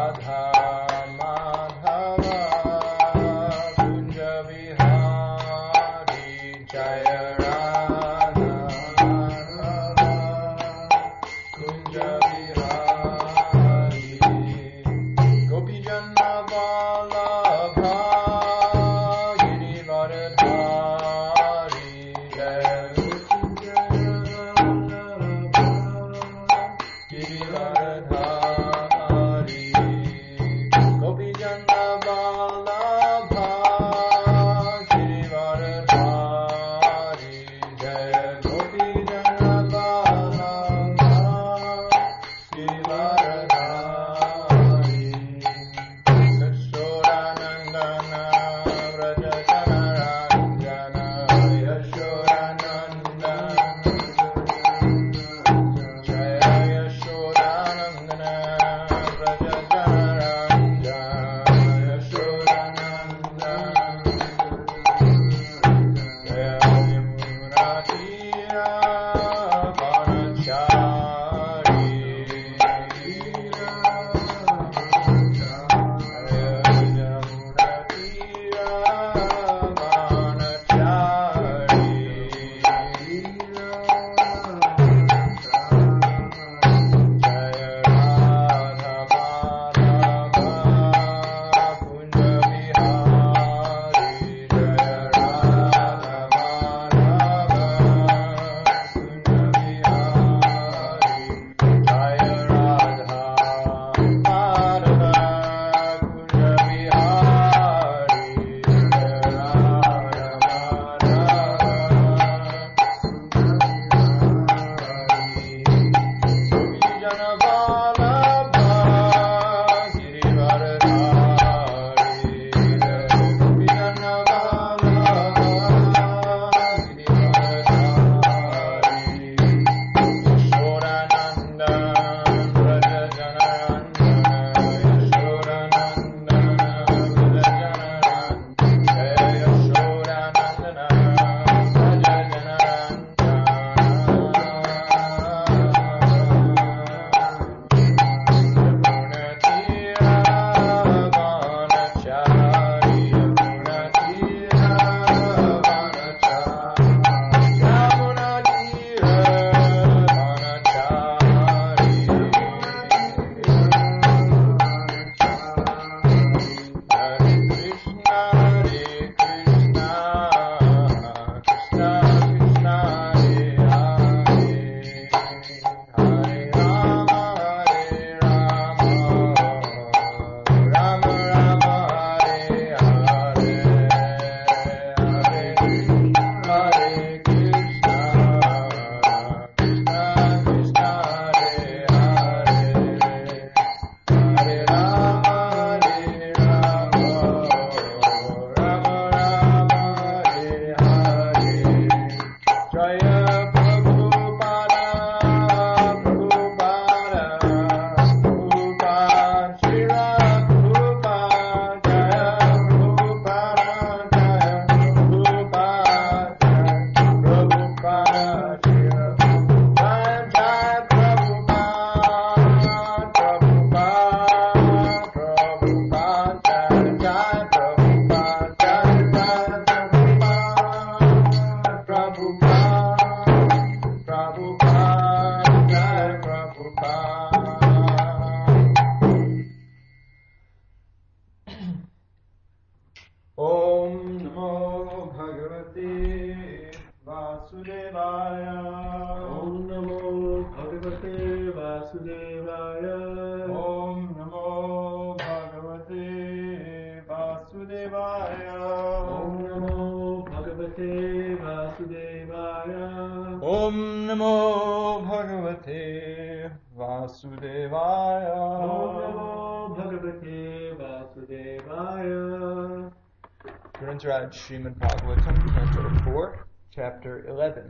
Srimad Bhagavatam, Canto 4, Chapter 11.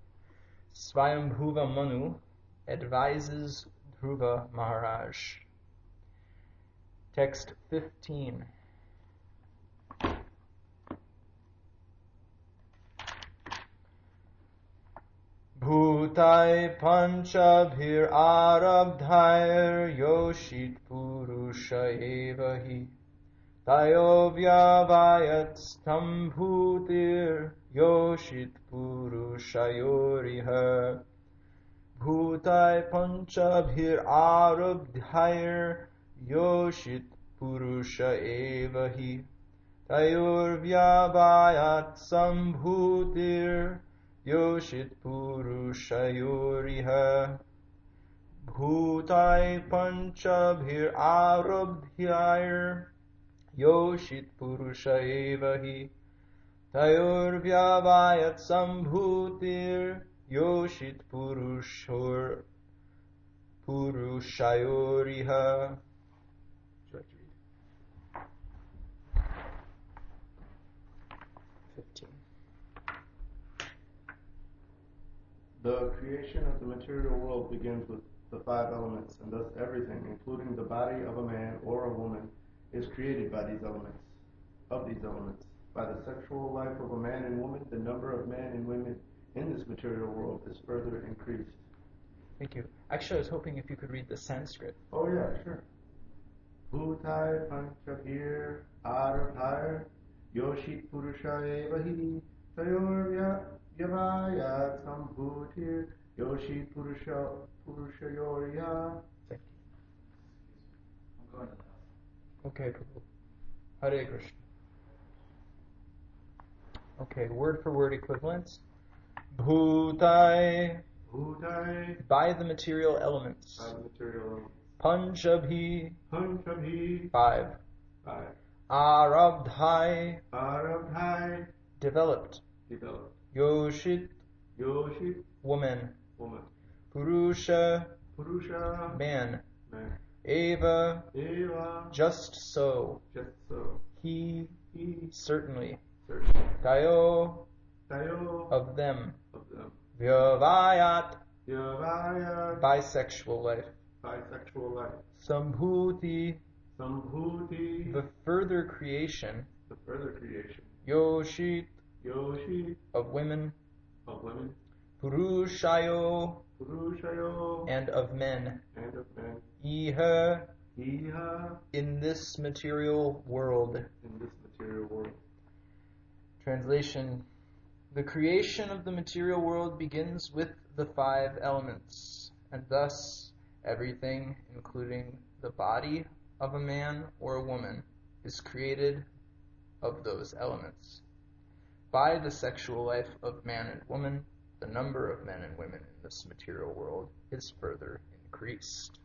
Swayambhuva Manu advises Dhruva Maharaj. Text 15. Bhutai panchabhir arabdhair yoshit purusha evahi Tayovyavayat stambhutir yoshit purushayoriha Bhutai panchabhir arabdhair yoshit purusha evahi Tayorvyavayat stambhutir yoshit purushayoriha Bhutai panchabhir arabdhair Yoshit Purusha evahi Tayorvyavayat sambhutir Yoshit Purushayoriha. Should I read? 15. The creation of the material world begins with the five elements, and thus everything, including the body of a man or a woman, is created by these elements. Of these elements, by the sexual life of a man and woman, the number of men and women in this material world is further increased. Thank you. Actually, I was hoping if you could read the Sanskrit. Oh yeah, sure. Bhutai panchabhir arabhayar yoshit purusha evahi tayor yavayat sambhutir yoshit purushayorya. Thank you. I'm going to that. Okay, Prabhu. Hare Krishna. Okay, word for word equivalents. Bhutai. Bhutai. By the material elements. By the material elements. Panchabhi. Panchabhi. 5. 5. Arabdhai. Arabdhai. Developed. Developed. Yoshit. Yoshit. Woman. Woman. Purusha. Purusha. Man. Man. Eva. Eva. Just so. Just so. He. Certainly. Certainly. Tayo. Tayo. Of them. Of them. Vyavayat. Vyavayat. Bisexual life. Bisexual life. Sambhuti. Sambhuti. The further creation. The further creation. Yoshit. Yoshit. Of women. Of women. Purushayo. Purushayo. And of men. And of men. Iha. Iha. In this material world. In this material world. Translation. The creation of the material world begins with the 5 elements, and thus everything, including the body of a man or a woman, is created of those elements. By the sexual life of man and woman, the number of men and women in this material world is further increased.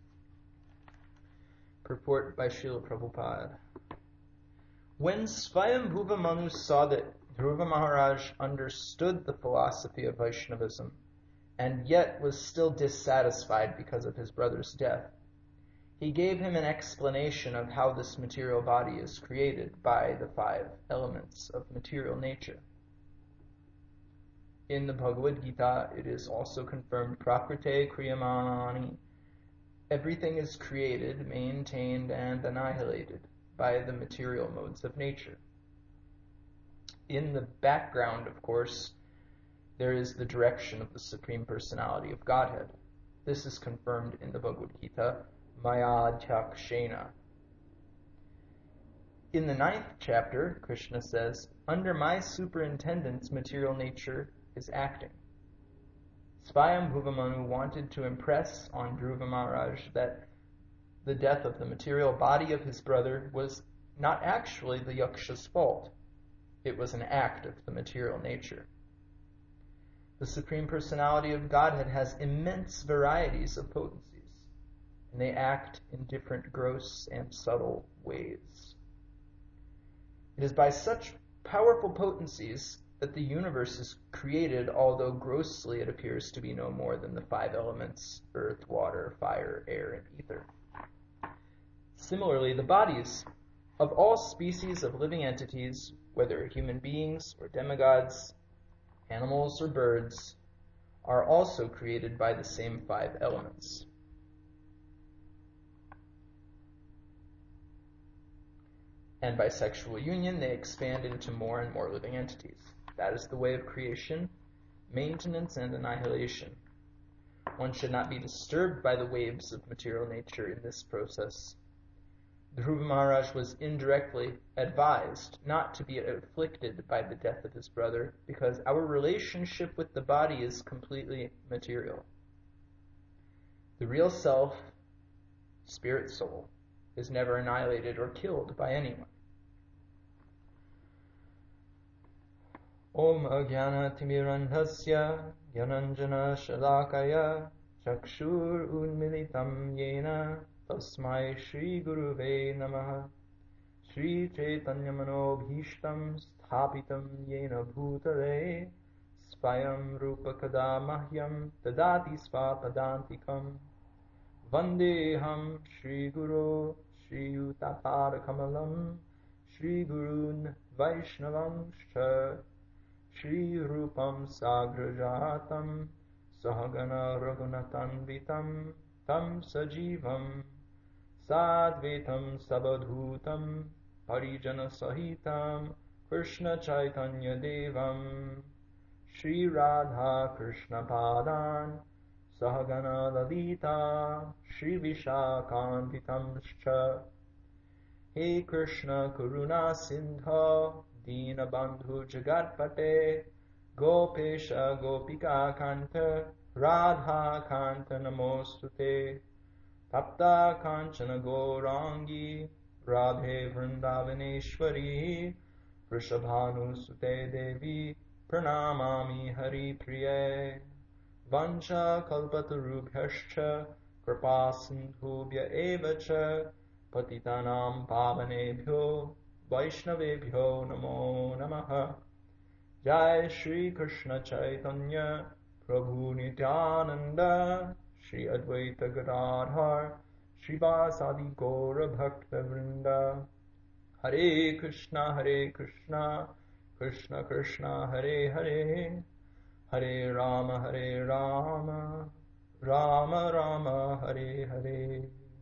Purport by Srila Prabhupada. When Swayambhuva Manu saw that Dhruva Maharaj understood the philosophy of Vaishnavism, and yet was still dissatisfied because of his brother's death, he gave him an explanation of how this material body is created by the 5 elements of material nature. In the Bhagavad Gita, it is also confirmed, Prakrite Kriyamani, everything is created, maintained, and annihilated by the material modes of nature. In the background, of course, there is the direction of the Supreme Personality of Godhead. This is confirmed in the Bhagavad Gita, Mayadhyakshena. In the 9th chapter, Krishna says, under my superintendence, material nature is acting. Swayambhuva Manu wanted to impress on Dhruva Maharaj that the death of the material body of his brother was not actually the Yaksha's fault. It was an act of the material nature. The Supreme Personality of Godhead has immense varieties of potencies, and they act in different gross and subtle ways. It is by such powerful potencies that the universe is created, although grossly it appears to be no more than the 5 elements, earth, water, fire, air, and ether. Similarly, the bodies of all species of living entities, whether human beings or demigods, animals or birds, are also created by the same 5 elements. And by sexual union, they expand into more and more living entities. That is the way of creation, maintenance and annihilation. One should not be disturbed by the waves of material nature in this process. Dhruva Maharaj was indirectly advised not to be afflicted by the death of his brother, because our relationship with the body is completely material. The real self, spirit soul, is never annihilated or killed by anyone. Om Ajnana Timirandhasya Gyananjana Shalakaya Chakshur Unmilitam Yena Tasmai Shri Guruve Namaha Shri Chaitanya Manobhishtam Sthapitam Yena Bhutale Svayam Rupa Kada Mahyam Tadati Svapadantikam Vandeham Shri Guru Shri Yutatara Kamalam Shri Gurun Vaishnavam Shri Rupam Sagrajatam Sahagana Raghunatanvitam Tam Sajivam Sadvetam Sabadhutam Parijana Sahitam Krishna Chaitanya Devam Shri Radha Krishna Padan Sahagana Lalita Shri Vishakantitam Shcha He Krishna Karuna Sindha Dina Bandhu Jagatpate Gopesha Gopika Kanta Radha Kanta Namostute Tapta Kanchana Gaurangi Radhe Vrindavaneshwari Vrishabhanu Sute Devi Pranamami Hari Priye Vancha Kalpatarubhyascha Kripa Sindhubhya Evacha Patitanam Pavanebhyo Vaishnavebhyo Namo Namaha Jai Shri Krishna Chaitanya Prabhu Nityananda Shri Advaita Gadadhar Shri Vasadi Gaura Bhakta Vrinda Hare Krishna Krishna Krishna Hare Hare Hare Rama Rama Rama Hare Hare.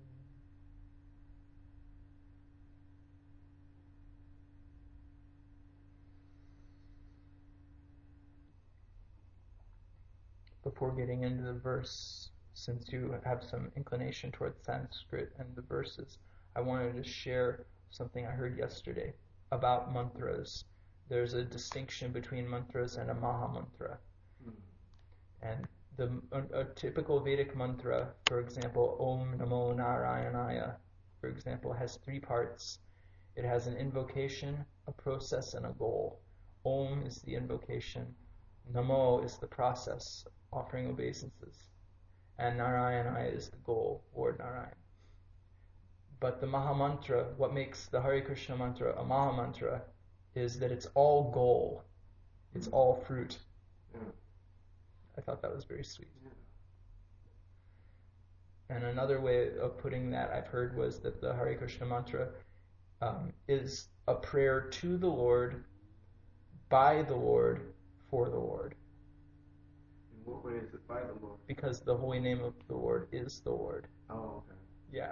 Before getting into the verse, since you have some inclination towards Sanskrit and the verses, I wanted to share something I heard yesterday about mantras. There's a distinction between mantras and a maha mantra. And a typical Vedic mantra, for example, Om Namo Narayanaya, for example, has 3 parts. It has an invocation, a process, and a goal. Om is the invocation. Namo is the process, offering obeisances. And Narayanaya is the goal, Lord Narayan. But the Maha Mantra, what makes the Hare Krishna mantra a Maha Mantra, is that it's all goal. It's all fruit. Yeah. I thought that was very sweet. Yeah. And another way of putting that I've heard was that the Hare Krishna mantra is a prayer to the Lord, by the Lord, for the Lord. In what way is it by the Lord? Because the holy name of the Lord is the Lord. Oh, okay. Yeah.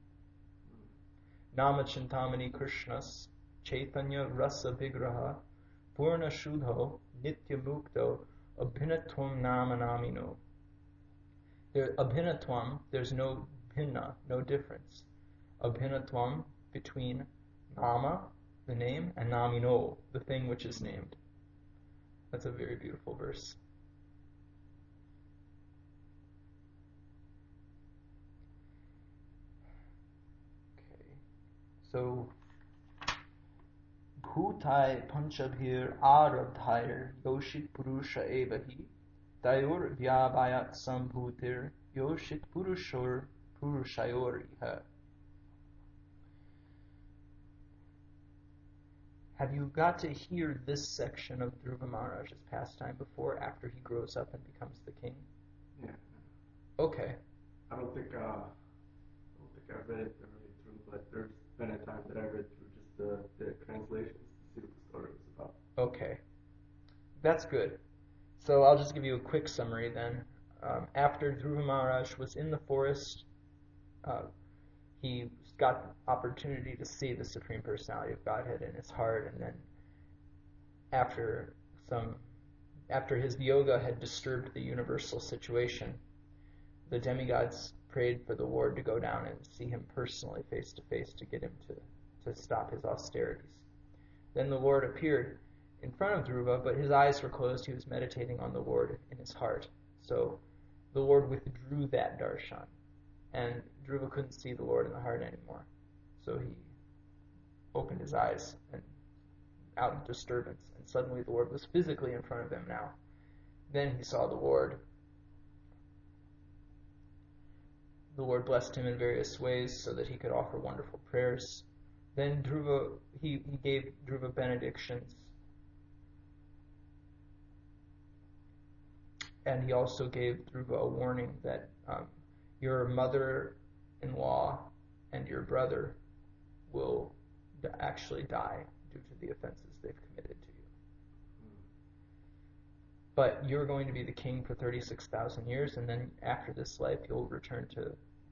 Nama Chintamani Krishnas Chaitanya Rasa Vigraha Purna Shudho Nitya Mukto Abhinatvam Nama Namino. Abhinatvam, there's no bhinna, no difference. Abhinatvam between Nama, the name, and Namino, the thing which is named. That's a very beautiful verse. Okay, so Bhutai Panchabhir Arabdhair Yoshit Purusha Evahi Dayor Vyabhayat Sambhutir Yoshit Purushor Purushayoriha. Have you got to hear this section of Dhruva Maharaj's pastime before, after he grows up and becomes the king? Yeah. Okay. I don't think I've read it thoroughly through, but there's been a time that I read through just the translations to see what the story was about. Okay. That's good. So I'll just give you a quick summary then. After Dhruva Maharaj was in the forest, he got the opportunity to see the Supreme Personality of Godhead in his heart, and then after after his yoga had disturbed the universal situation, the demigods prayed for the Lord to go down and see him personally face to face to get him to stop his austerities. Then the Lord appeared in front of Dhruva, but his eyes were closed. He was meditating on the Lord in his heart. So the Lord withdrew that darshan, and Dhruva couldn't see the Lord in the heart anymore. So he opened his eyes and out of disturbance, and suddenly the Lord was physically in front of him now. Then he saw the Lord. The Lord blessed him in various ways so that he could offer wonderful prayers. Then he gave Dhruva benedictions. And he also gave Dhruva a warning that your mother-in-law and your brother will actually die due to the offenses they've committed to you. But you're going to be the king for 36,000 years, and then after this life you'll return to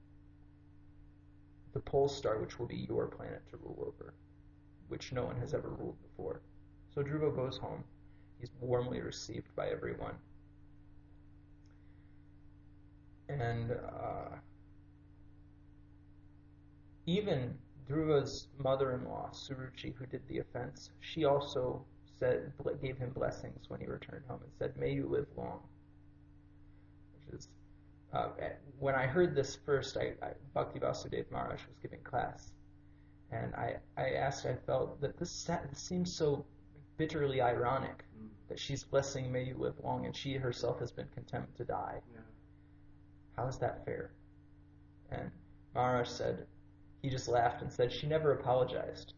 the pole star, which will be your planet to rule over, which no one has ever ruled before. So Dhruva goes home. He's warmly received by everyone. And even Dhruva's mother-in-law, Suruchi, who did the offense, she also gave him blessings when he returned home and said, "May you live long." Which is, when I heard this first, Bhakti Vasudev Maharaj was giving class, and I asked, I felt that this seems so bitterly ironic, that she's blessing "May you live long," and she herself has been condemned to die. Yeah. How is that fair? And Maharaj said, he just laughed and said, she never apologized.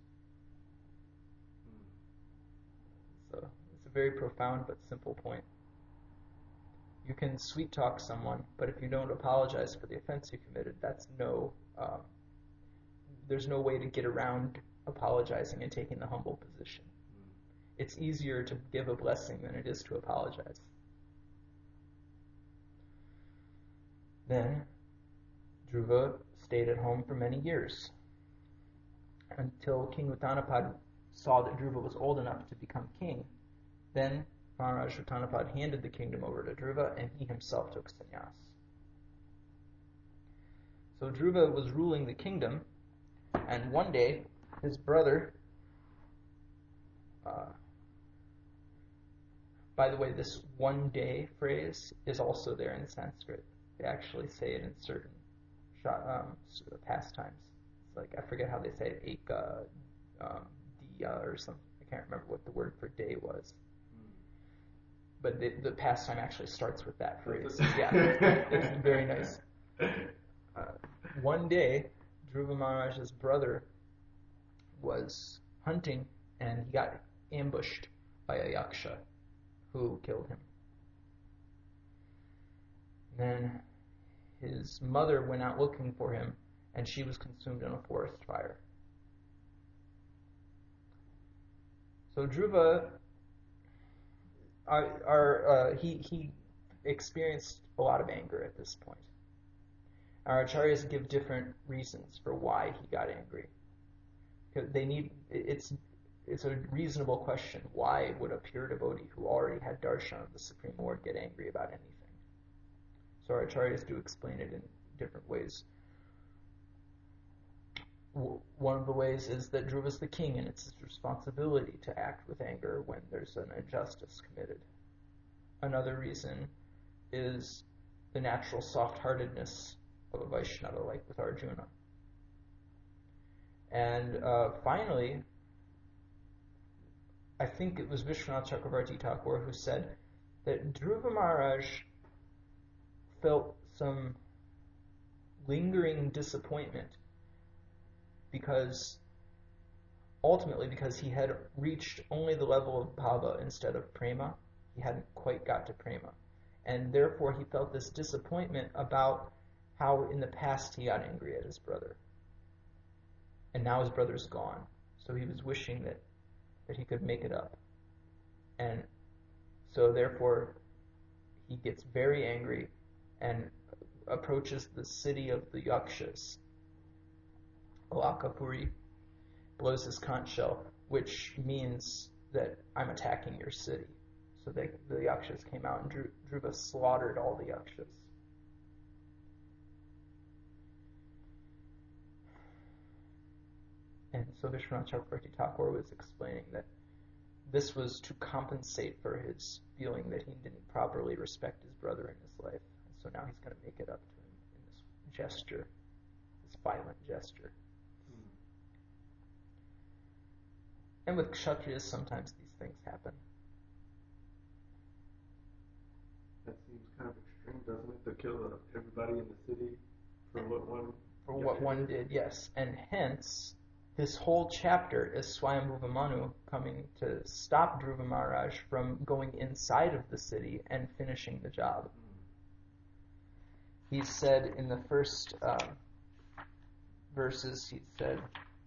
So it's a very profound but simple point. You can sweet talk someone, but if you don't apologize for the offense you committed, there's no way to get around apologizing and taking the humble position. It's easier to give a blessing than it is to apologize. Then Dhruva stayed at home for many years, until King Uttanapad saw that Dhruva was old enough to become king. Then Maharaj Uttanapad handed the kingdom over to Dhruva, and he himself took sannyas. So Dhruva was ruling the kingdom, and one day his brother, by the way, this one day phrase is also there in Sanskrit. They actually say it in certain pastimes. It's like, I forget how they say it, eka, diya, or something. I can't remember what the word for day was. But the pastime actually starts with that phrase. Yeah, it's very nice. One day, Dhruva Maharaj's brother was hunting, and he got ambushed by a yaksha who killed him. Then his mother went out looking for him, and she was consumed in a forest fire. So Dhruva, he experienced a lot of anger at this point. Our acharyas give different reasons for why he got angry. It's a reasonable question. Why would a pure devotee who already had darshan of the Supreme Lord get angry about anything? So our acharyas do explain it in different ways. One of the ways is that Dhruva is the king, and it's his responsibility to act with anger when there's an injustice committed. Another reason is the natural soft-heartedness of a Vaishnava, like with Arjuna. And finally, I think it was Vishwanath Chakravarti Thakur who said that Dhruva Maharaj felt some lingering disappointment ultimately because he had reached only the level of bhava instead of prema. He hadn't quite got to prema. And therefore he felt this disappointment about how in the past he got angry at his brother. And now his brother's gone. So he was wishing that he could make it up. And so therefore he gets very angry and approaches the city of the Yakshas, Alakapuri, blows his conch shell, which means that I'm attacking your city. So the Yakshas came out, and Dhruva slaughtered all the Yakshas. And so Vishwanath Chakravarti Thakur was explaining that this was to compensate for his feeling that he didn't properly respect his brother in his life. And so now he's going to make it up to him in this gesture, this violent gesture. And with Kshatriyas, sometimes these things happen. That seems kind of extreme, doesn't it? To kill everybody in the city for what one did, yes. And hence, this whole chapter is Swayambhuva Manu coming to stop Dhruva Maharaj from going inside of the city and finishing the job. He said in the first verses, he said,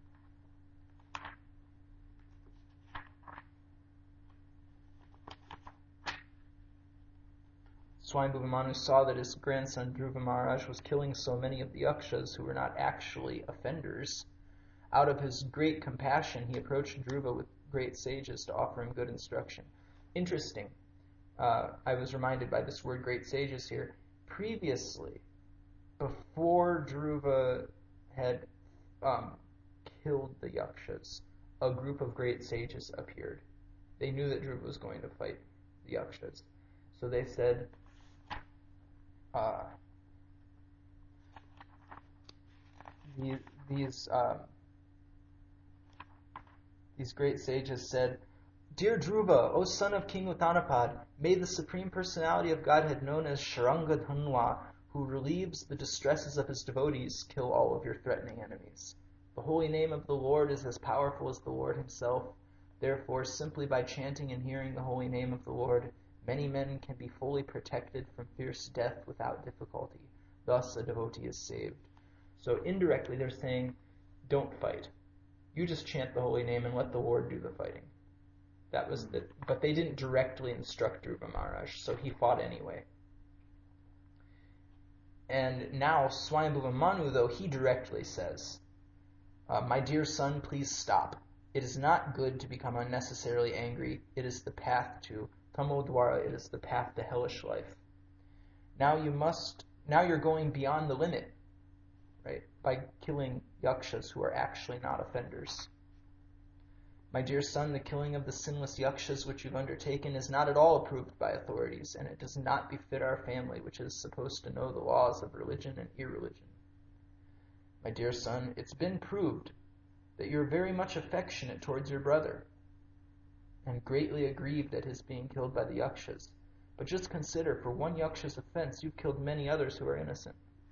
Swayambhuva Manu saw that his grandson Dhruva Maharaj was killing so many of the Yakshas who were not actually offenders. Out of his great compassion, he approached Dhruva with great sages to offer him good instruction. Interesting. I was reminded by this word great sages here. Previously, before Dhruva had killed the Yakshas, a group of great sages appeared. They knew that Dhruva was going to fight the Yakshas. So they said, these great sages said, Dear Dhruva, O son of King Uttanapad, may the Supreme Personality of Godhead known as Sharanga Dhanwa, who relieves the distresses of his devotees, kill all of your threatening enemies. The holy name of the Lord is as powerful as the Lord himself. Therefore, simply by chanting and hearing the holy name of the Lord, many men can be fully protected from fierce death without difficulty. Thus, a devotee is saved. So indirectly, they're saying, don't fight. You just chant the holy name and let the Lord do the fighting. That was but they didn't directly instruct Dhruva Maharaj, so he fought anyway. And now Swayambhuva Manu, though, he directly says, my dear son, please stop. It is not good to become unnecessarily angry. It is the path to Tamodwara, it is the path to hellish life. Now you're going beyond the limit, right, by killing yakshas who are actually not offenders. My dear son, the killing of the sinless yakshas which you've undertaken is not at all approved by authorities, and it does not befit our family, which is supposed to know the laws of religion and irreligion. My dear son, it's been proved that you're very much affectionate towards your brother, and greatly aggrieved at his being killed by the yakshas. But just consider, for one yaksha's offense, you've killed many others who are innocent.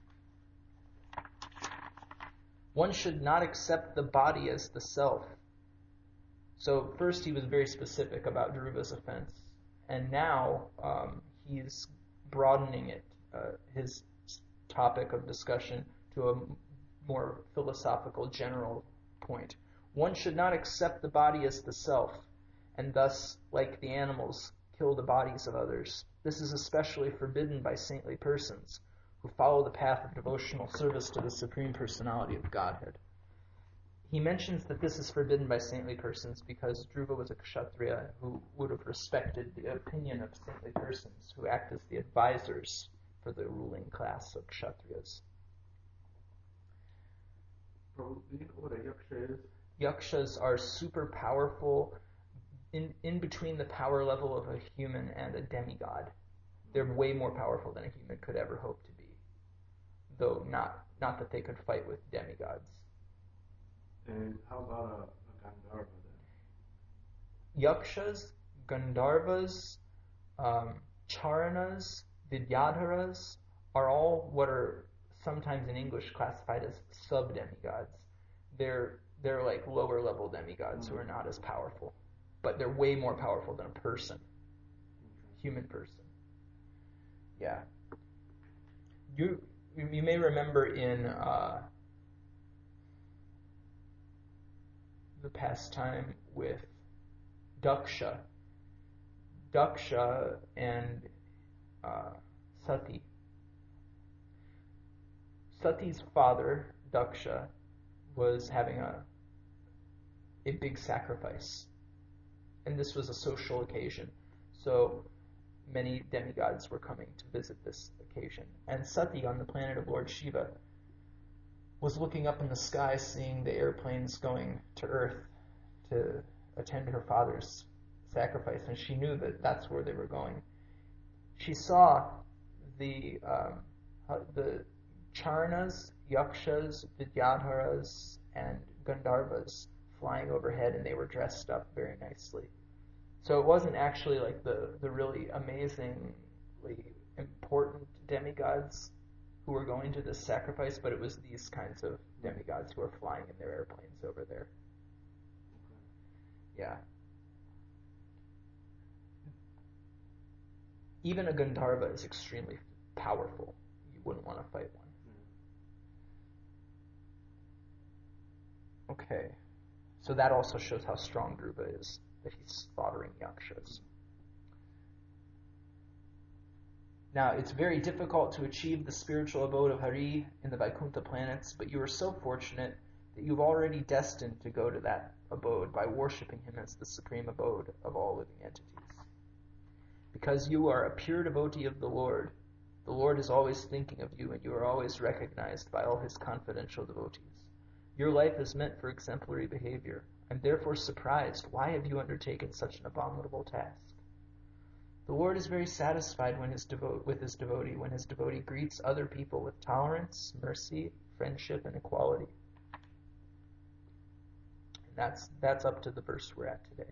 One should not accept the body as the self. So first he was very specific about Dhruva's offense, and now he's broadening it, his topic of discussion, to a more philosophical, general point. One should not accept the body as the self, and thus, like the animals, kill the bodies of others. This is especially forbidden by saintly persons who follow the path of devotional service to the Supreme Personality of Godhead. He mentions that this is forbidden by saintly persons because Dhruva was a kshatriya who would have respected the opinion of saintly persons who act as the advisors for the ruling class of kshatriyas. Do you know what a yaksha is? Yakshas are super powerful, in between the power level of a human and a demigod. They're way more powerful than a human could ever hope to be, though not that they could fight with demigods. And how about a Gandharva then? Yakshas, Gandharvas, Charanas, Vidyadharas are all what are sometimes in English classified as sub-demigods. They're like lower level demigods who are not as powerful, but they're way more powerful than a person, human person. Yeah. You may remember in the pastime with Daksha and Sati. Sati's father, Daksha, was having a big sacrifice, and this was a social occasion. So many demigods were coming to visit this occasion. And Sati, on the planet of Lord Shiva, was looking up in the sky, seeing the airplanes going to Earth to attend her father's sacrifice, and she knew that that's where they were going. She saw the Charnas, Yakshas, Vidyadharas, and Gandharvas flying overhead, and they were dressed up very nicely. So it wasn't actually like the really amazingly important demigods who were going to this sacrifice, but it was these kinds of demigods who were flying in their airplanes over there. Yeah. Even a Gandharva is extremely powerful. You wouldn't want to fight one. Okay. So that also shows how strong Dhruva is, that he's slaughtering Yakshas. Now, it's very difficult to achieve the spiritual abode of Hari in the Vaikuntha planets, but you are so fortunate that you've already destined to go to that abode by worshipping him as the supreme abode of all living entities. Because you are a pure devotee of the Lord is always thinking of you, and you are always recognized by all his confidential devotees. Your life is meant for exemplary behavior. I'm therefore surprised. Why have you undertaken such an abominable task? The Lord is very satisfied with his devotee when his devotee greets other people with tolerance, mercy, friendship, and equality. And that's up to the verse we're at today.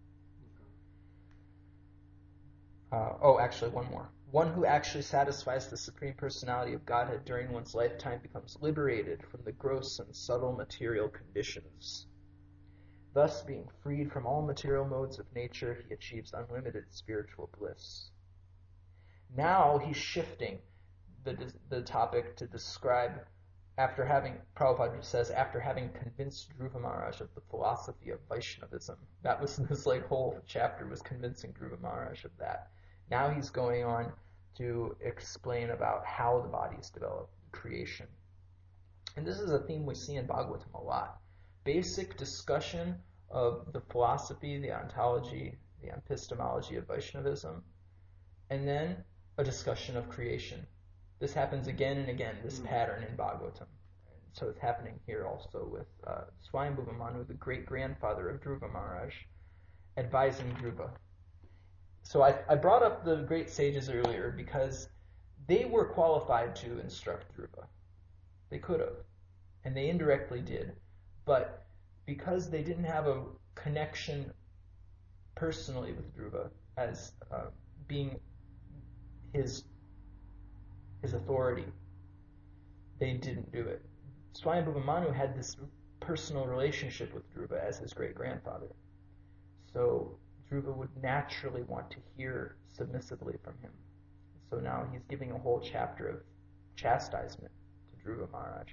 Actually, one more. One who actually satisfies the Supreme Personality of Godhead during one's lifetime becomes liberated from the gross and subtle material conditions. Thus, being freed from all material modes of nature, he achieves unlimited spiritual bliss. Now he's shifting the topic to describe, Prabhupada says, after having convinced Dhruva Maharaj of the philosophy of Vaishnavism. That was this whole chapter was convincing Dhruva Maharaj of that. Now he's going on to explain about how the body is developed, creation. And this is a theme we see in Bhagavatam a lot. Basic discussion of the philosophy, the ontology, the epistemology of Vaishnavism, and then a discussion of creation. This happens again and again, this pattern in Bhagavatam. And so it's happening here also with Swayambhuva Manu, the great-grandfather of Dhruva Maharaj, advising Dhruva. So I brought up the great sages earlier because they were qualified to instruct Dhruva. They could have, and they indirectly did. But because they didn't have a connection personally with Dhruva as being his authority, they didn't do it. Swayambhuva Manu had this personal relationship with Dhruva as his great-grandfather. So Dhruva would naturally want to hear submissively from him. So now he's giving a whole chapter of chastisement to Dhruva Maharaj.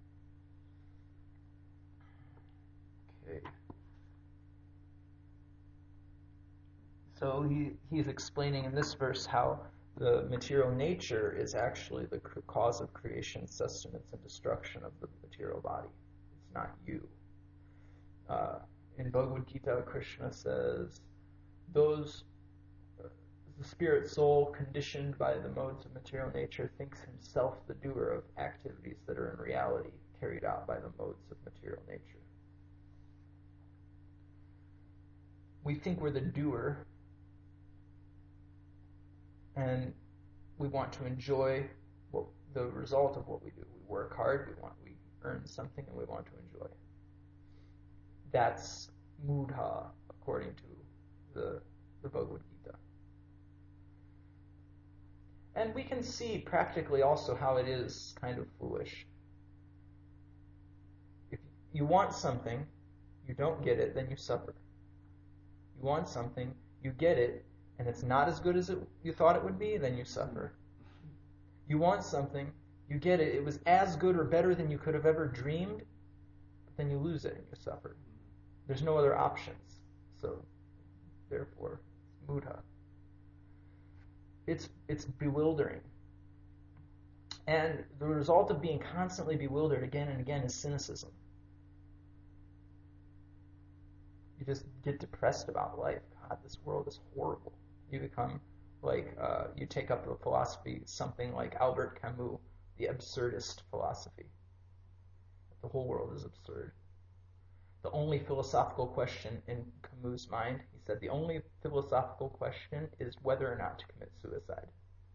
Okay. So he's explaining in this verse how the material nature is actually the cause of creation, sustenance, and destruction of the material body. It's not you. In Bhagavad Gita, Krishna says, the spirit soul conditioned by the modes of material nature thinks himself the doer of activities that are in reality carried out by the modes of material nature. We think we're the doer, and we want to enjoy the result of what we do. We work hard, we earn something, and we want to enjoy. That's mudha, according to the Bhagavad Gita. And we can see practically also how it is kind of foolish. If you want something, you don't get it, then you suffer. You want something, you get it, and it's not as good as you thought it would be, then you suffer. You want something, you get it, it was as good or better than you could have ever dreamed, but then you lose it and you suffer. There's no other options. So, therefore, mudha. It's bewildering. And the result of being constantly bewildered again and again is cynicism. You just get depressed about life. God, this world is horrible. You become like, you take up the philosophy, something like Albert Camus, the absurdist philosophy. The whole world is absurd. The only philosophical question in Camus' mind, he said, the only philosophical question is whether or not to commit suicide.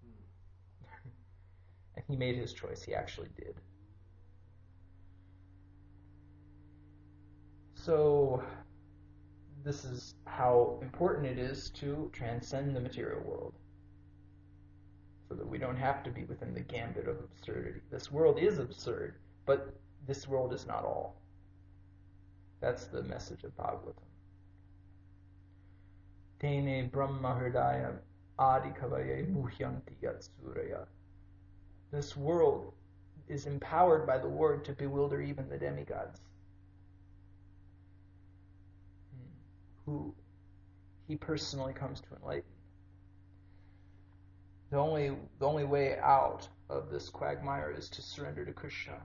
And he made his choice. He actually did. So this is how important it is to transcend the material world, so that we don't have to be within the gambit of absurdity. This world is absurd, but this world is not all. That's the message of Bhagavatam. Tene Brahma Hridaya Adi Kavaye Muhyanti Yatsuraya. This world is empowered by the Lord to bewilder even the demigods, who he personally comes to enlighten. The only way out of this quagmire is to surrender to Krishna.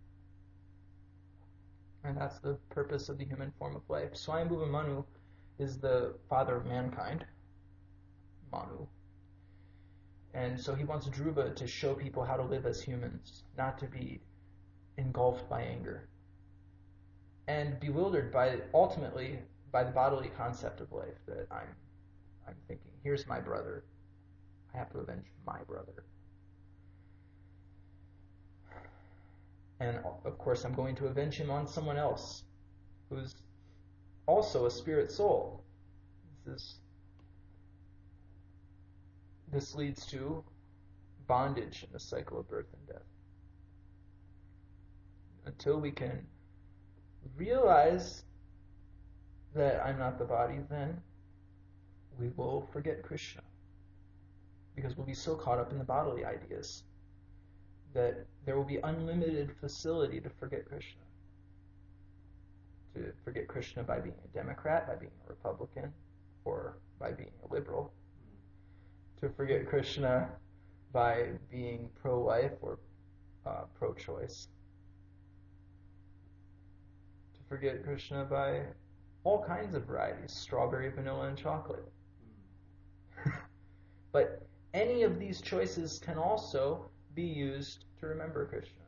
And that's the purpose of the human form of life. Swayambhuva Manu is the father of mankind, Manu. And so he wants Dhruva to show people how to live as humans, not to be engulfed by anger, and bewildered ultimately by the bodily concept of life, that I'm thinking, here's my brother, I have to avenge my brother. And of course I'm going to avenge him on someone else who's also a spirit soul. This leads to bondage in the cycle of birth and death. Until we can realize that I'm not the body, then we will forget Krishna. Because we'll be so caught up in the bodily ideas that there will be unlimited facility to forget Krishna. To forget Krishna by being a Democrat, by being a Republican, or by being a liberal. To forget Krishna by being pro-life or pro-choice. To forget Krishna by all kinds of varieties, strawberry, vanilla, and chocolate. But any of these choices can also be used to remember Krishna.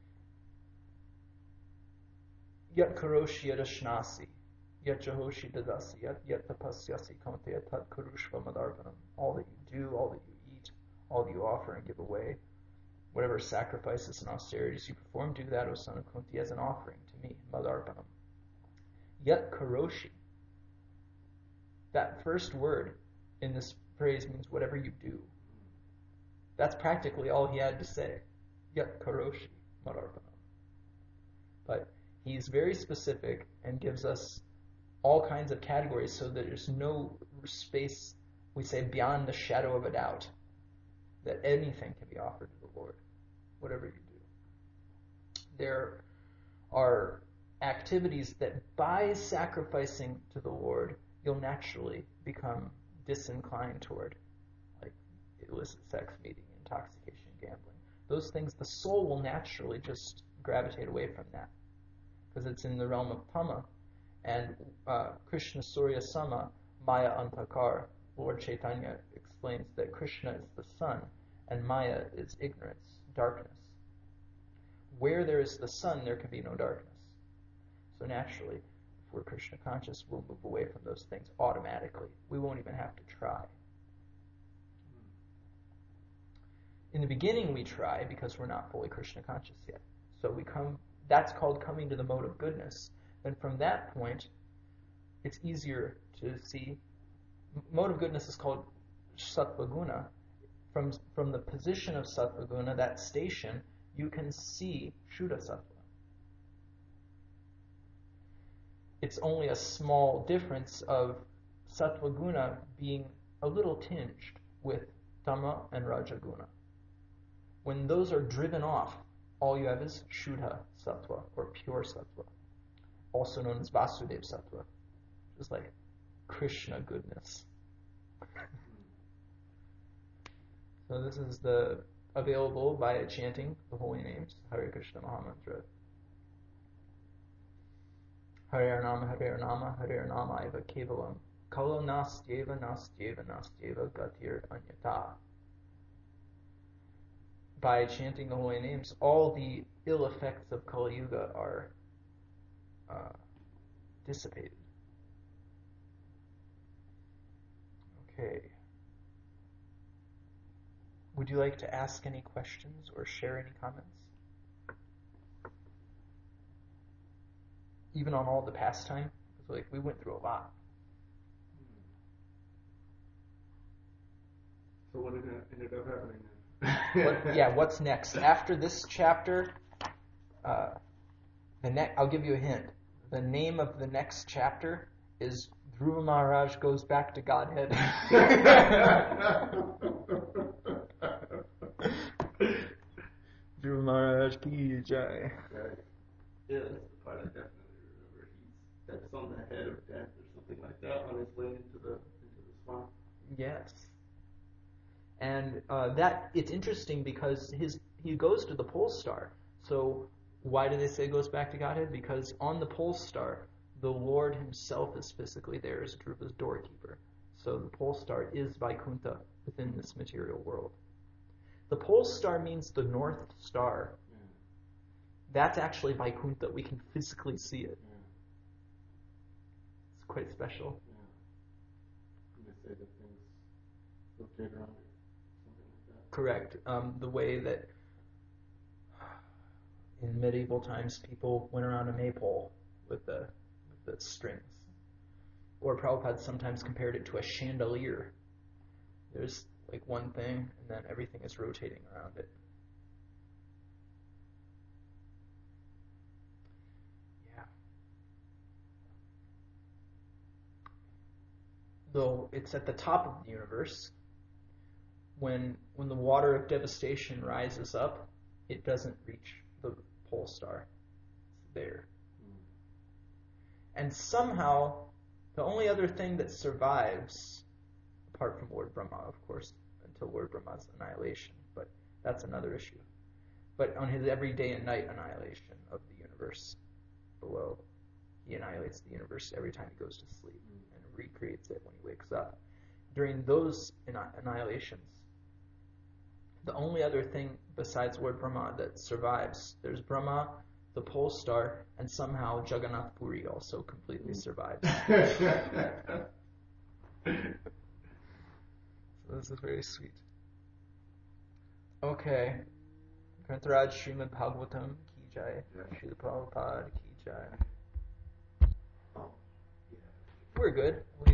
Yat karoshi yat ashnasi, yat jahoshi dadasi, yat tapasyasi kaunteya tat karushva madarpanam. All that you do, all that you eat, all that you offer and give away, whatever sacrifices and austerities you perform, do that, O son of Kunti, as an offering to me, madarpanam. Yat karoshi. That first word in this phrase means whatever you do. That's practically all he had to say. Yat karoshi madarpanam. But he's very specific and gives us all kinds of categories so that there's no space, we say, beyond the shadow of a doubt that anything can be offered to the Lord, whatever you do. There are activities that by sacrificing to the Lord, you'll naturally become disinclined toward, like illicit sex, meeting, intoxication, gambling. Those things, the soul will naturally just gravitate away from that, because it's in the realm of Tama. And Krishna Surya Sama, Maya Antakar, Lord Chaitanya explains that Krishna is the sun and Maya is ignorance, darkness. Where there is the sun, there can be no darkness. So naturally, if we're Krishna conscious, we'll move away from those things automatically. We won't even have to try. In the beginning, we try because we're not fully Krishna conscious yet. So that's called coming to the mode of goodness. And from that point, it's easier to see. Mode of goodness is called Sattva Guna. From the position of Sattva Guna, that station, you can see Shuddha Sattva. It's only a small difference of Sattva Guna being a little tinged with Tama and Raja Guna. When those are driven off, all you have is Shuddha Sattva, or pure Sattva, also known as Vasudeva Sattva, which is like Krishna goodness. So this is available by chanting the holy names, Hare Krishna Mahamantra. Hare Nama, Hare Nama, Hare Nama Iva Kevalam, Kalo nastyeva gatir anyata. By chanting the holy names, all the ill effects of Kali Yuga are dissipated. Okay. Would you like to ask any questions or share any comments? Even on all the pastime? Because like we went through a lot. So what ended up happening then? What's next? After this chapter, I'll give you a hint. The name of the next chapter is Dhruva Maharaj Goes Back to Godhead. Dhruva Maharaj ki jai. Right. Yeah, that's the part I definitely remember. That's on the head of death or something like that on his way into the swamp. Yes. And that it's interesting because he goes to the pole star. So why do they say goes back to Godhead? Because on the pole star, the Lord himself is physically there as Dhruva's doorkeeper. So the pole star is Vaikuntha within this material world. The pole star means the north star. Yeah. That's actually Vaikuntha. We can physically see it. Yeah. It's quite special. Yeah. They say that things rotate around it, something like that. Correct. The way that in medieval times people went around a maypole with the strings. Or Prabhupada sometimes compared it to a chandelier. There's like one thing, and then everything is rotating around it. Yeah. Though it's at the top of the universe, when the water of devastation rises up, it doesn't reach the pole star. It's there. And somehow, the only other thing that survives, apart from Lord Brahma, of course, until Lord Brahma's annihilation, but that's another issue. But on his every day and night annihilation of the universe below, he annihilates the universe every time he goes to sleep and recreates it when he wakes up. During those annihilations, the only other thing besides Lord Brahma that survives, there's Brahma, the pole star, and somehow Jagannath Puri also completely survives. So this is very sweet. Okay. Grantaraj Srimad Bhagavatam ki jai. Srila Prabhupada ki jai. We're good.